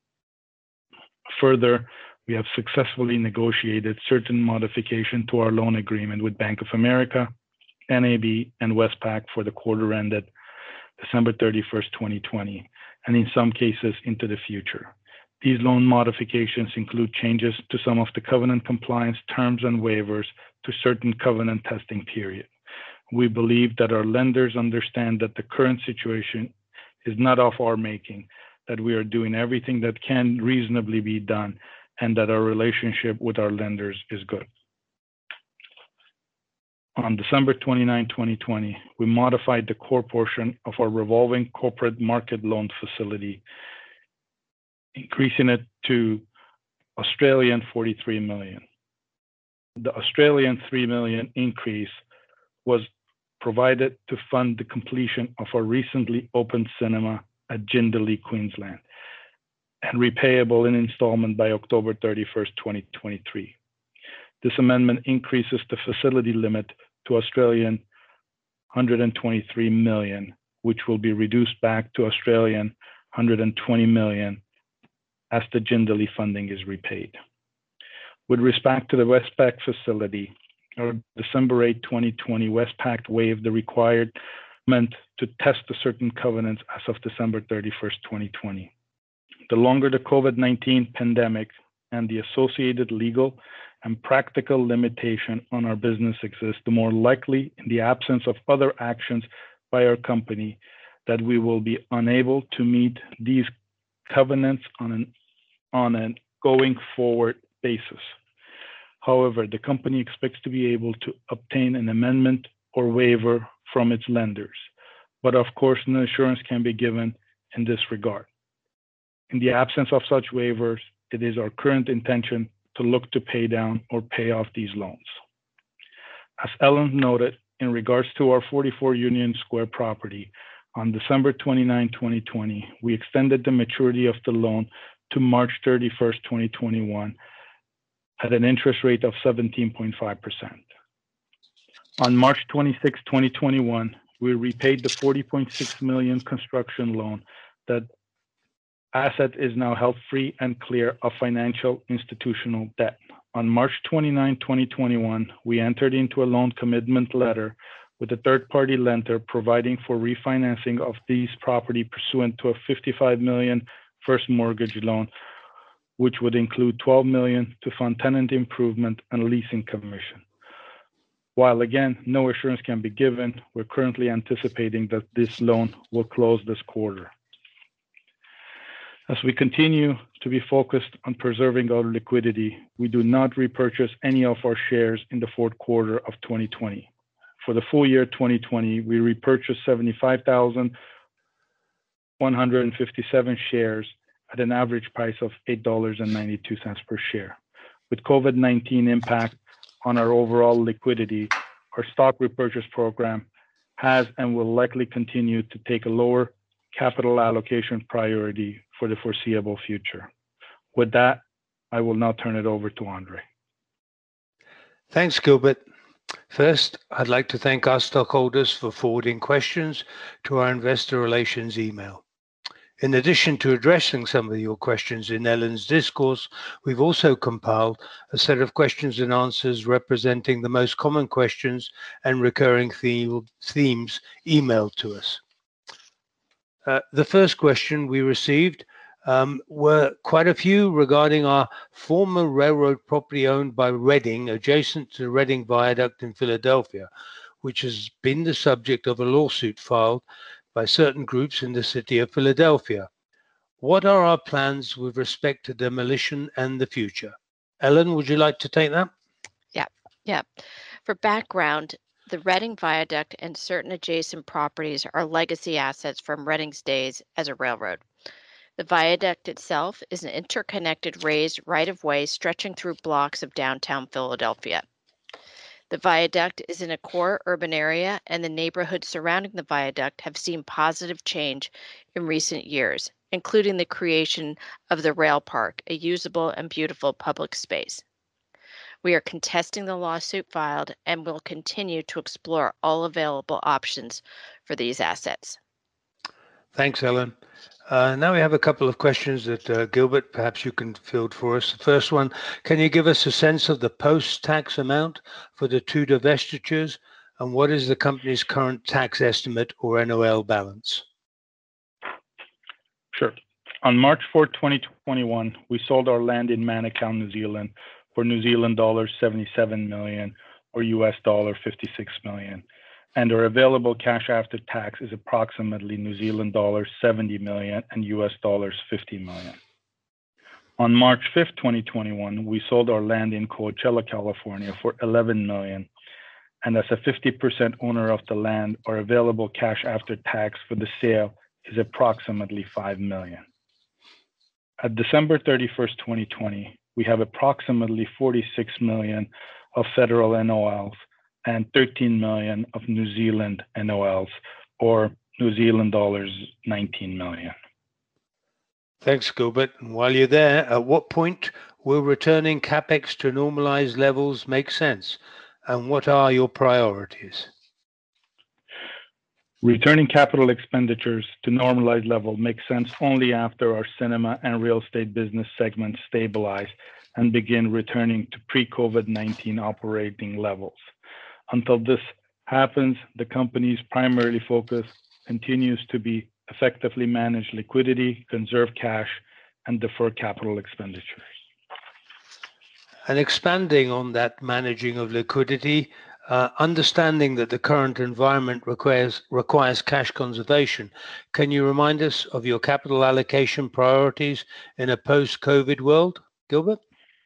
Further, we have successfully negotiated certain modification to our loan agreement with Bank of America, NAB, and Westpac for the quarter ended December 31st, 2020, and in some cases into the future. These loan modifications include changes to some of the covenant compliance terms and waivers to certain covenant testing period. We believe that our lenders understand that the current situation is not of our making, that we are doing everything that can reasonably be done, and that our relationship with our lenders is good. On December 29, 2020, we modified the core portion of our revolving corporate market loan facility, increasing it to Australian 43 million. The Australian 3 million increase was provided to fund the completion of our recently opened cinema at Jindalee, Queensland, and repayable in installment by October 31st, 2023. This amendment increases the facility limit to Australian 123 million, which will be reduced back to Australian $120 million as the Jindalee funding is repaid. With respect to the Westpac facility, on December 8, 2020, Westpac waived the requirement to test the certain covenants as of December 31st, 2020. The longer the COVID-19 pandemic and the associated legal and practical limitation on our business exists, the more likely, in the absence of other actions by our company, that we will be unable to meet these covenants on an going forward basis. However, the company expects to be able to obtain an amendment or waiver from its lenders, but of course, no assurance can be given in this regard. In the absence of such waivers, it is our current intention to look to pay down or pay off these loans. As Ellen noted, in regards to our 44 Union Square property, on December 29, 2020, we extended the maturity of the loan to March 31st, 2021 at an interest rate of 17.5%. On March 26, 2021, we repaid the $40.6 million construction loan. That asset is now held free and clear of financial institutional debt. On March 29, 2021, we entered into a loan commitment letter with a third-party lender providing for refinancing of these property pursuant to a $55 million first mortgage loan, which would include $12 million to fund tenant improvement and leasing commission. While again, no assurance can be given, we're currently anticipating that this loan will close this quarter. As we continue to be focused on preserving our liquidity, we do not repurchase any of our shares in the fourth quarter of 2020. For the full year 2020, we repurchased 75,157 shares at an average price of $8.92 per share. With COVID-19 impact on our overall liquidity, our stock repurchase program has and will likely continue to take a lower capital allocation priority for the foreseeable future. With that, I will now turn it over to Andre. Thanks, Gilbert. First, I'd like to thank our stockholders for forwarding questions to our investor relations email. In addition to addressing some of your questions in Ellen's discourse, we've also compiled a set of questions and answers representing the most common questions and recurring themes emailed to us. The first question we received were quite a few regarding our former railroad property owned by Reading, adjacent to the Reading Viaduct in Philadelphia, which has been the subject of a lawsuit filed by certain groups in the city of Philadelphia. What are our plans with respect to demolition and the future? Ellen, would you like to take that? Yeah. For background, the Reading Viaduct and certain adjacent properties are legacy assets from Reading's days as a railroad. The viaduct itself is an interconnected raised right-of-way stretching through blocks of downtown Philadelphia. The viaduct is in a core urban area, and the neighborhoods surrounding the viaduct have seen positive change in recent years, including the creation of the Rail Park, a usable and beautiful public space. We are contesting the lawsuit filed and will continue to explore all available options for these assets. Thanks, Ellen. Now we have a couple of questions that Gilbert, perhaps you can field for us. The first one, can you give us a sense of the post-tax amount for the two divestitures, and what is the company's current tax estimate or NOL balance? Sure. On March 4, 2021, we sold our land in Manukau, New Zealand for New Zealand dollars 77 million or US dollar 56 million. And our available cash after tax is approximately New Zealand dollars 70 million and US dollars 50 million. On March 5th, 2021, we sold our land in Coachella, California for 11 million. And as a 50% owner of the land, our available cash after tax for the sale is approximately 5 million. At December 31st, 2020, we have approximately 46 million of federal NOLs and 13 million of New Zealand NOLs, or New Zealand dollars 19 million. Thanks, Gilbert. And while you're there, at what point will returning CapEx to normalized levels make sense? And what are your priorities? Returning capital expenditures to normalized level makes sense only after our cinema and real estate business segments stabilize and begin returning to pre-COVID-19 operating levels. Until this happens, the company's primary focus continues to be effectively manage liquidity, conserve cash, and defer capital expenditures. And expanding on that managing of liquidity, understanding that the current environment requires cash conservation, can you remind us of your capital allocation priorities in a post-COVID world, Gilbert?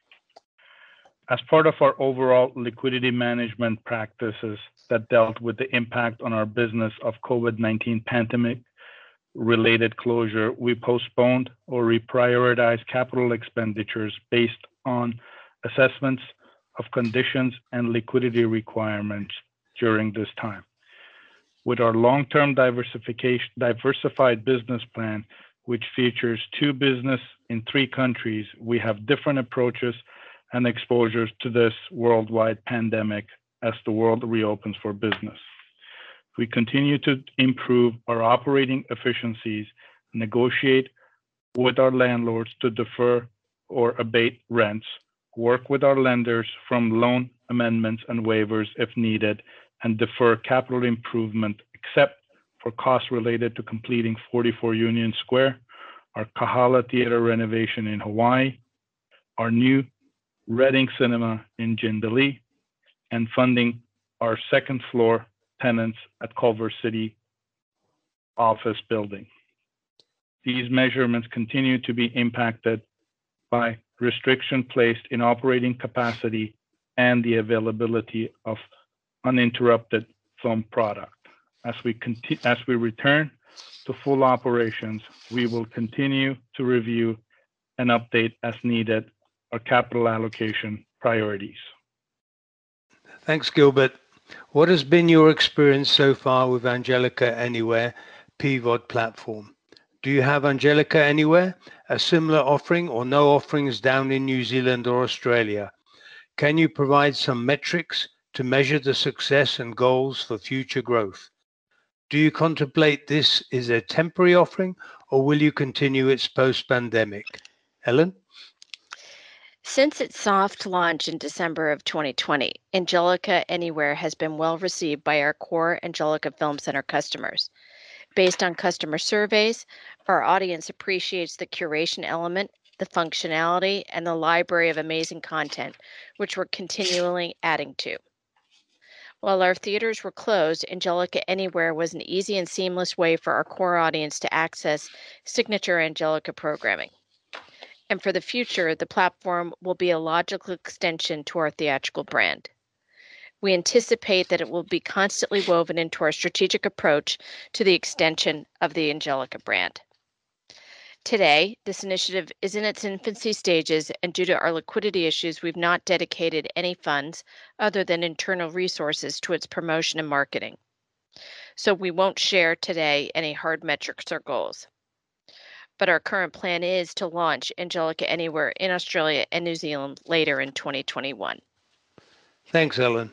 As part of our overall liquidity management practices that dealt with the impact on our business of COVID-19 pandemic-related closure, we postponed or reprioritized capital expenditures based on assessments of conditions and liquidity requirements during this time. With our long-term diversified business plan, which features 2 business in 3 countries, we have different approaches and exposures to this worldwide pandemic as the world reopens for business. We continue to improve our operating efficiencies, negotiate with our landlords to defer or abate rents, work with our lenders from loan amendments and waivers if needed, and defer capital improvement except for costs related to completing 44 Union Square, our Kahala Theater renovation in Hawaii, our new Reading Cinema in Jindalee, and funding our second floor tenants at Culver City office building. These measurements continue to be impacted by restriction placed in operating capacity and the availability of uninterrupted film product. As we return to full operations, we will continue to review and update as needed our capital allocation priorities. Thanks, Gilbert. What has been your experience so far with Angelika Anywhere PVOD platform? Do you have Angelika Anywhere, a similar offering or no offerings down in New Zealand or Australia? Can you provide some metrics to measure the success and goals for future growth? Do you contemplate this is a temporary offering or will you continue its post-pandemic? Ellen? Since its soft launch in December of 2020, Angelika Anywhere has been well received by our core Angelika Film Center customers. Based on customer surveys, our audience appreciates the curation element, the functionality, and the library of amazing content, which we're continually adding to. While our theaters were closed, Angelika Anywhere was an easy and seamless way for our core audience to access signature Angelika programming. And for the future, the platform will be a logical extension to our theatrical brand. We anticipate that it will be constantly woven into our strategic approach to the extension of the Angelika brand. Today, this initiative is in its infancy stages, and due to our liquidity issues, we've not dedicated any funds other than internal resources to its promotion and marketing. So we won't share today any hard metrics or goals. But our current plan is to launch Angelika Anywhere in Australia and New Zealand later in 2021. Thanks, Ellen.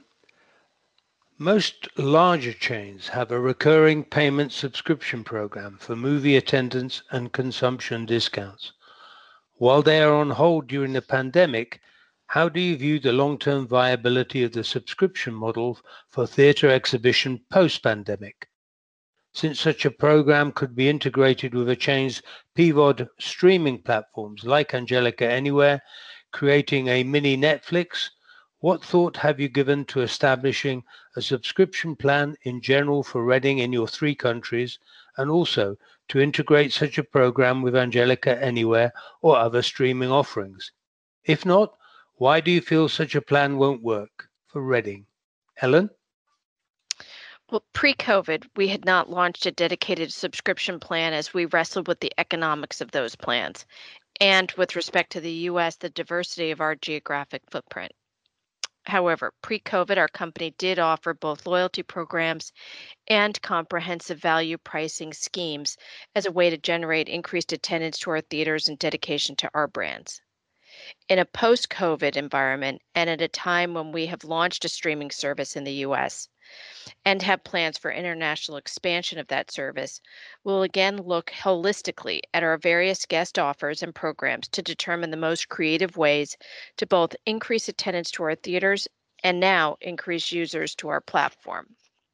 Most larger chains have a recurring payment subscription program for movie attendance and consumption discounts. While they are on hold during the pandemic, how do you view the long-term viability of the subscription model for theatre exhibition post-pandemic? Since such a program could be integrated with a chain's PVOD streaming platforms like Angelika Anywhere, creating a mini Netflix, what thought have you given to establishing a subscription plan in general for Reading in your 3 countries, and also to integrate such a program with Angelika Anywhere or other streaming offerings? If not, why do you feel such a plan won't work for Reading? Ellen? Well, pre-COVID, we had not launched a dedicated subscription plan as we wrestled with the economics of those plans, and with respect to the U.S., the diversity of our geographic footprint. However, pre-COVID, our company did offer both loyalty programs and comprehensive value pricing schemes as a way to generate increased attendance to our theaters and dedication to our brands. in a post-COVID environment and at a time when we have launched a streaming service in the US and have plans for international expansion of that service, we'll again look holistically at our various guest offers and programs to determine the most creative ways to both increase attendance to our theaters and now increase users to our platform.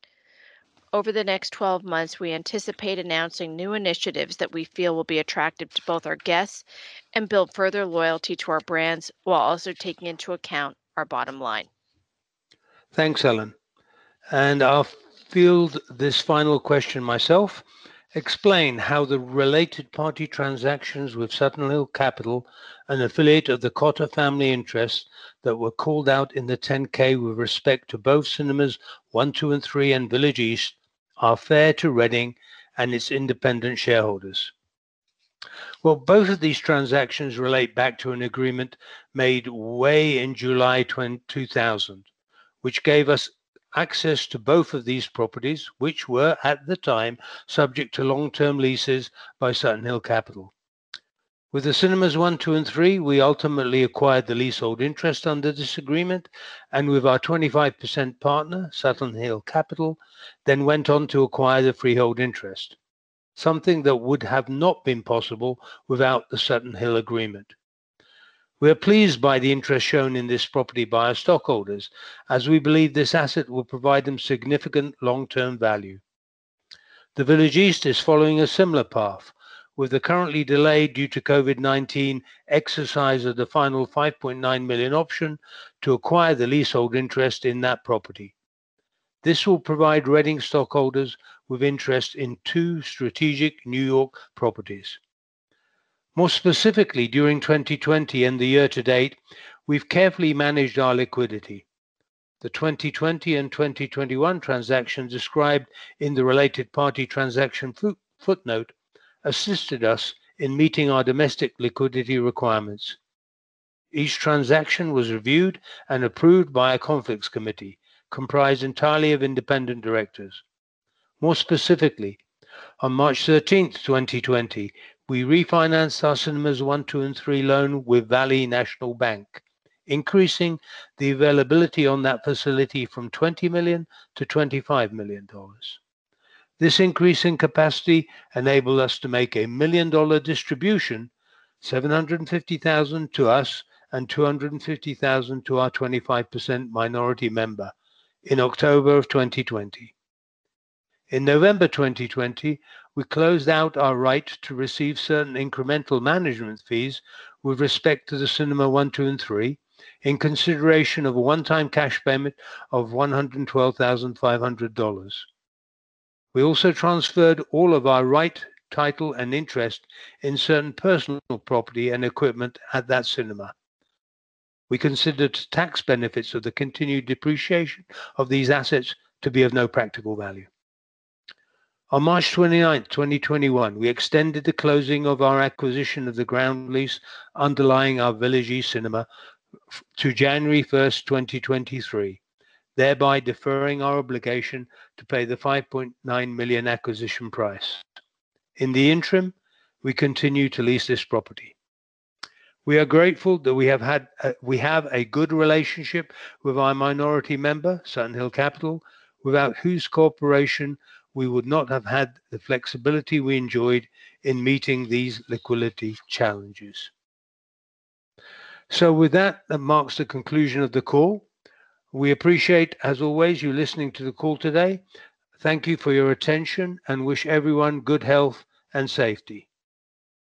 Over the next 12 months, we anticipate announcing new initiatives that we feel will be attractive to both our guests and build further loyalty to our brands while also taking into account our bottom line. Thanks, Ellen. And I'll field this final question myself. Explain how the related party transactions with Sutton Hill Capital, an affiliate of the Cotter family interests that were called out in the 10K with respect to both cinemas 1, 2, and 3 and Village East, are fair to Reading and its independent shareholders. Well, both of these transactions relate back to an agreement made way in July 2000, which gave us access to both of these properties, which were at the time subject to long-term leases by Sutton Hill Capital. With the cinemas 1, 2, and 3, we ultimately acquired the leasehold interest under this agreement, and with our 25% partner, Sutton Hill Capital, then went on to acquire the freehold interest, something that would have not been possible without the Sutton Hill agreement. We are pleased by the interest shown in this property by our stockholders, as we believe this asset will provide them significant long-term value. The Village East is following a similar path, with the currently delayed due to COVID-19 exercise of the final $5.9 million option to acquire the leasehold interest in that property. This will provide Reading stockholders with interest in 2 strategic New York properties. More specifically, during 2020 and the year to date, we've carefully managed our liquidity. The 2020 and 2021 transactions described in the related party transaction footnote assisted us in meeting our domestic liquidity requirements. Each transaction was reviewed and approved by a conflicts committee comprised entirely of independent directors. More specifically, on March 13, 2020, we refinanced our cinemas 1, 2, and 3 loan with Valley National Bank, increasing the availability on that facility from $20 million to $25 million. This increase in capacity enabled us to make a $1 million distribution, $750,000 to us and $250,000 to our 25% minority member in October of 2020. In November 2020, we closed out our right to receive certain incremental management fees with respect to the Cinema 1, 2, and 3 in consideration of a one-time cash payment of $112,500. We also transferred all of our right, title, and interest in certain personal property and equipment at that cinema. We considered tax benefits of the continued depreciation of these assets to be of no practical value. On March 29, 2021, we extended the closing of our acquisition of the ground lease underlying our Village East Cinema to January 1st, 2023, thereby deferring our obligation to pay the $5.9 million acquisition price. In the interim, we continue to lease this property. We are grateful that we have a good relationship with our minority member, Sutton Hill Capital, without whose cooperation we would not have had the flexibility we enjoyed in meeting these liquidity challenges. So with that marks the conclusion of the call. We appreciate, as always, you listening to the call today. Thank you for your attention and wish everyone good health and safety.